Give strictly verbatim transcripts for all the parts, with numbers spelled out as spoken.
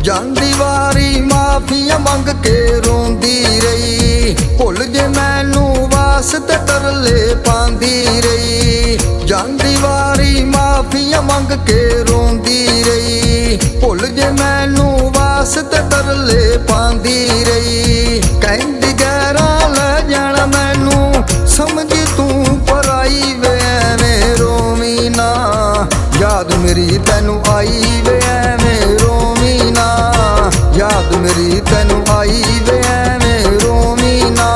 ਜਾਂਦੀ ਵਾਰੀ ਮਾਫੀਆਂ ਮੰਗ ਕੇ ਰੋਂਦੀ ਰਹੀ। ਭੁੱਲ ਜੇ ਮੈਨੂੰ ਵਾਸਤੇ ਤਰਲੇ ਪਾਉਂਦੀ ਰਹੀ। ਜਾਂਦੀ ਵਾਰੀ ਮਾਫੀਆਂ ਮੰਗ ਕੇ ਰੋਂਦੀ ਰਹੀ। ਭੁੱਲ ਜੇ ਮੈਨੂੰ ਵਾਸਤੇ ਤਰਲੇ ਪਾਉਂਦੀ ਰਹੀ। ਕਹਿੰਦੀ ਗੈਰਾਂ ਲੈ ਜਾਣਾ ਮੈਨੂੰ ਸਮਝ ਤੂੰ ਪਰਾਈ ਵੇ ਐਵੇਂ ਰੋਵੀਂ ਨਾ। ਯਾਦ ਮੇਰੀ ਤੈਨੂੰ ਆਈ ਵੇ ਐਵੇਂ ਰੋਵੀਂ ਨਾ। ਯਾਦ ਮੇਰੀ ਤੈਨੂੰ ਆਈ ਵੇ ਐਵੇਂ ਰੋਵੀਂ ਨਾ।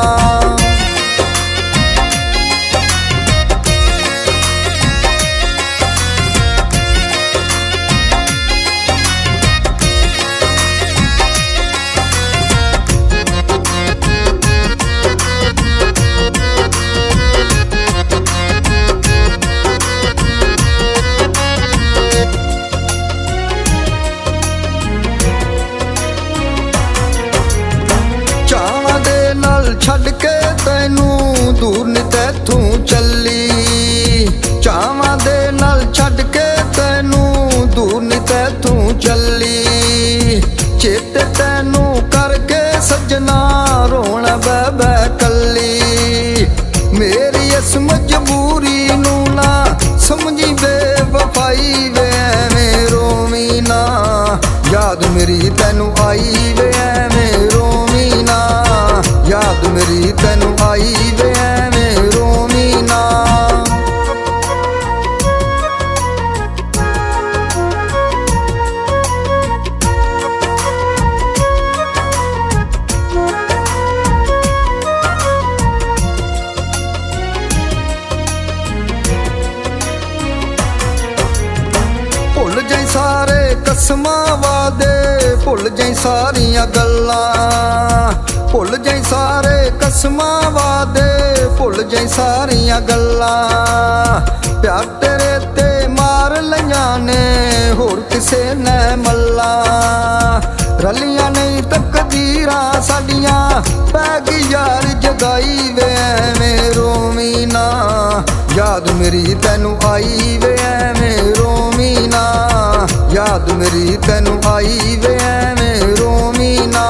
ਛੱਡ ਕੇ ਤੈਨੂੰ ਦੂਰ ਨੀ ਤੈਥੋਂ ਚੱਲੀ। ਚਾਵਾਂ ਦੇ ਨਾਲ ਛੱਡ ਕੇ ਤੈਨੂੰ ਦੂਰ ਨੀ ਤੈਥੋਂ ਚੱਲੀ। ਚੇਤੇ ਤੈਨੂੰ ਕਰਕੇ ਸੱਜਣਾ ਰੋਣਾ ਬਹਿ ਬਹਿ ਕੱਲੀ। ਮੇਰੀ ਇਸ ਮਜਬੂਰੀ ਨੂੰ ਨਾ ਸਮਝੀ ਬੇਵਫਾਈ ਵੇ ਐਵੇਂ ਰੋਵੀਂ ਨਾ। ਯਾਦ ਮੇਰੀ ਤੈਨੂੰ ਆਈ ਵੇ ਐਵੇਂ ਰੋਵੀਂ ਨਾ। ਯਾਦ ਮੇਰੀ ਤੈਨੂੰ ਆਈ ਵੇ ਐਵੇਂ ਰੋਵੀਂ ਨਾ। ਭੁੱਲ ਜਾਈਂ ਸਾਰੇ ਕਸਮਾਂ ਵਾਦੇ। ਭੁੱਲ ਜਾਈਂ ਸਾਰੀਆਂ ਗੱਲਾਂ। ਭੁੱਲ ਜਾਈਂ ਸਾਰੇ ਕਸਮਾਂ ਵਾਦੇ। ਭੁੱਲ ਜਾਈਂ ਸਾਰੀਆਂ ਗੱਲਾਂ। ਪਿਆਰ ਤੇਰੇ ਤੇ ਮਾਰ ਲਈਆਂ ਨੇ ਹੋਰ ਕਿਸੇ ਨੇ ਮੱਲਾਂ। ਰਲੀਆਂ ਨਹੀਂ ਤਕਦੀਰਾਂ ਸਾਡੀਆਂ ਪੈ ਗਈ ਯਾਰ ਜਗਾਈ ਵੇ ਐਵੇਂ ਰੋਵੀਂ ਨਾ। ਯਾਦ ਮੇਰੀ ਤੈਨੂੰ ਆਈ ਵੇ ਐਵੇਂ ਰੋਵੀਂ ਨਾ। ਯਾਦ ਮੇਰੀ ਤੈਨੂੰ ਆਈ ਵੇ ਐਵੇਂ ਰੋਵੀਂ ਨਾ।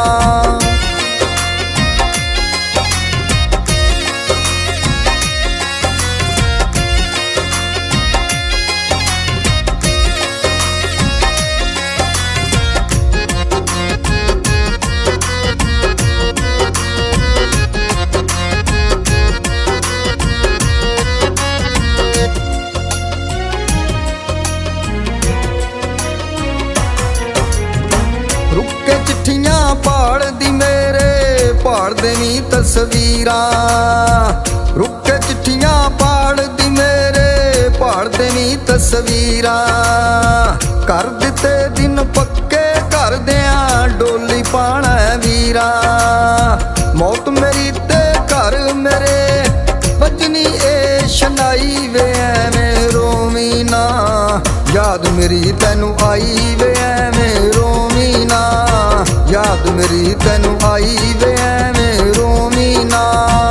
ਰੁੱਕ ਕੇ ਚਿੱਠੀਆਂ ਪਾੜਦੀ ਮੇਰੇ ਪਾੜਦੇ ਨੀ ਤਸਵੀਰਾਂ। ਰੁੱਕ ਕੇ ਚਿੱਠੀਆਂ ਪਾੜਦੀ ਮੇਰੇ ਪਾੜਦੇ ਨੀ ਤਸਵੀਰਾਂ। ਕਰ ਦਿੱਤੇ ਦਿਨ ਪੱਕੇ ਕਰਦਿਆਂ ਡੋਲੀ ਪਾਣਾ ਵੀਰਾ। ਮੌਤ ਮੇਰੀ ਤੇ ਘਰ ਮੇਰੇ ਵੱਜਣੀ ਏ ਸ਼ਨਾਈ ਵੇ ਐਵੇਂ ਰੋਵੀਂ ਨਾ। ਯਾਦ ਮੇਰੀ ਤੈਨੂੰ ਆਈ ਵੇ ਐਵੇਂ ਰੋਵੀਂ ਨਾ। ਯਾਦ ਮੇਰੀ ਤੈਨੂੰ ਆਈ ਵੇ ਐਵੇਂ ਰੋਵੀਂ ਨਾ।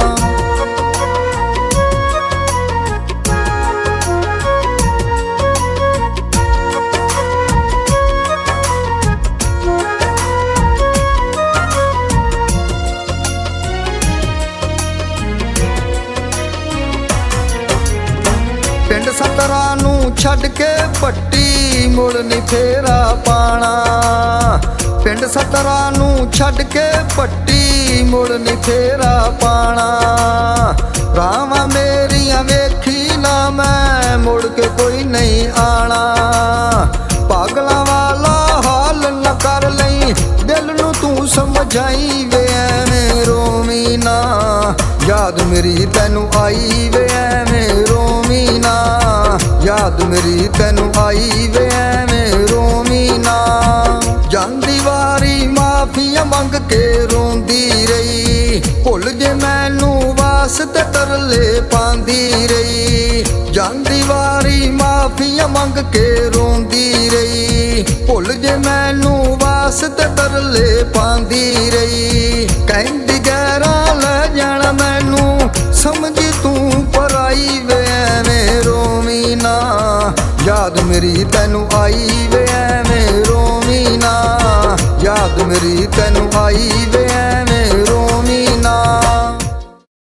ਪਿੰਡ ਸਤਰਾਂ ਨੂੰ ਛੱਡ ਕੇ ਪੱਟੀ ਮੁੜ ਨੀ ਫੇਰਾ ਪਾਣਾ। ਪਿੰਡ ਸਤਰਾਂ ਨੂੰ ਛੱਡ ਕੇ ਪੱਟੀ ਮੁੜ ਨੀ ਫੇਰਾ ਪਾਣਾ। ਰਾਵਾਂ ਮੇਰੀਆਂ ਵੇਖੀ ਨਾ ਮੈਂ ਮੁੜ ਕੇ ਕੋਈ ਨਹੀਂ ਆਣਾ। ਪਾਗਲਾਂ ਵਾਲਾ ਹਾਲ ਨਾ ਕਰ ਲਈ ਦਿਲ ਨੂੰ ਤੂੰ ਸਮਝਾਈ ਵੇ ਐਵੇਂ ਰੋਵੀਂ ਨਾ। ਯਾਦ ਮੇਰੀ ਤੈਨੂੰ ਆਈ ਵੇ ਐਵੇਂ ਰੋਵੀਂ ਨਾ। ਯਾਦ ਮੇਰੀ ਤੈਨੂੰ ਆਈ ਵੇ ਐਵੇਂ ਰੋਵੀਂ ਨਾ। ਜਾਂਦੀ ਵਾਰੀ ਮਾਫੀਆਂ ਮੰਗ ਕੇ ਰੋਂਦੀ ਰਹੀ। ਭੁੱਲ ਜੇ ਮੈਨੂੰ ਵਾਸਤੇ ਤਰਲੇ ਪਾਉਂਦੀ ਰਹੀ। ਜਾਂਦੀ ਵਾਰੀ ਮਾਫੀਆਂ ਮੰਗ ਕੇ ਰੋਂਦੀ ਰਹੀ। ਭੁੱਲ ਜੇ ਮੈਨੂੰ ਵਾਸਤੇ ਤਰਲੇ ਪਾਉਂਦੀ ਰਹੀ। ਕਹਿੰਦੀ ਗੈਰਾਂ ਲੈ ਜਾਣਾ ਮੈਨੂੰ ਸਮਝ ਤੂੰ ਪਰਾਈ ਵੇ ਐਵੇਂ ਰੋਵੀਂ ਨਾ। ਯਾਦ ਮੇਰੀ ਤੈਨੂੰ ਆਈ